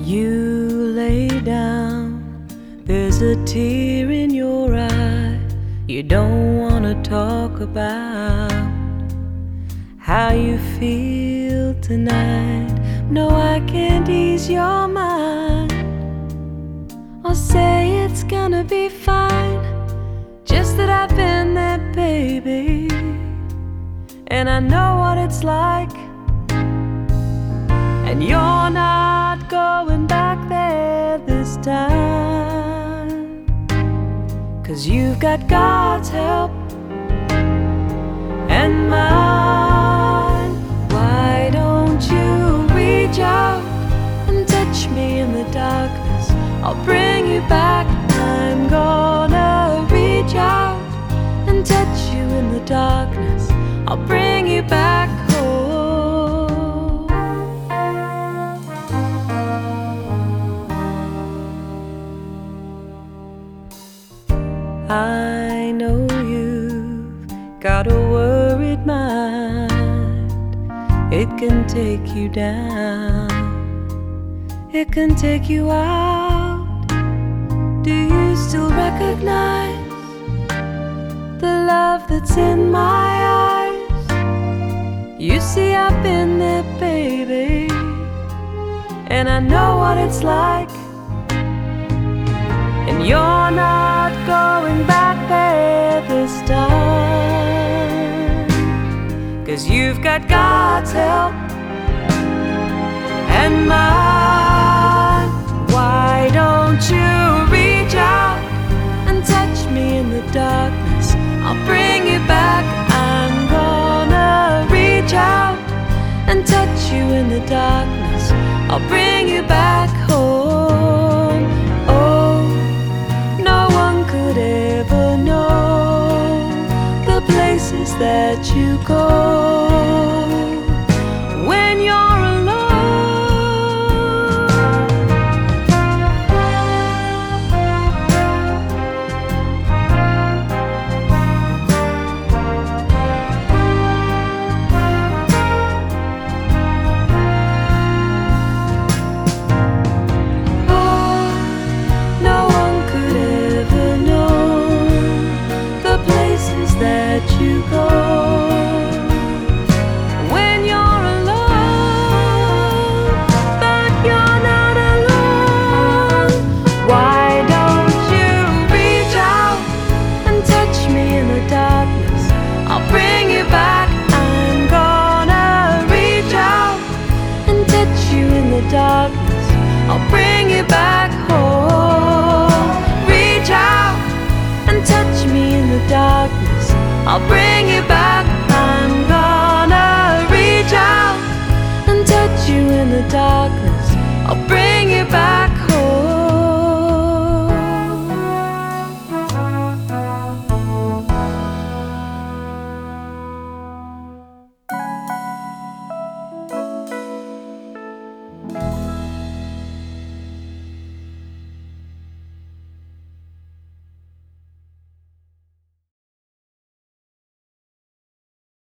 You lay down, there's a tear in your eye. You don't want to talk about how you feel tonight. No, I can't ease your mind or say it's gonna be fine. Just that I've been there, baby, and I know what it's like. And you're not going back there this time, 'cause you've got God's help and mine. Why don't you reach out and touch me in the darkness? I'll bring you back. I'm gonna reach out and touch you in the darkness. I'll bring you back home. I know you've got a worried mind. It can take you down, it can take you out. Do you still recognize the love that's in my eyes? You see, I've been there, baby, and I know what it's like. And you're not going back there this time, 'cause you've got God's help and mine. Why don't you reach out and touch me in the darkness? I'll bring you back. I'm gonna reach out and touch you in the darkness. I'll bring you back home. Oh, no one could ever know the places that you go when you're that you go when you're alone, but you're not alone. Why don't you reach out and touch me in the darkness? I'll bring you back. I'm gonna reach out and touch you in the darkness. I'll bring you back home. Reach out and touch me in the darkness. I'll bring you back.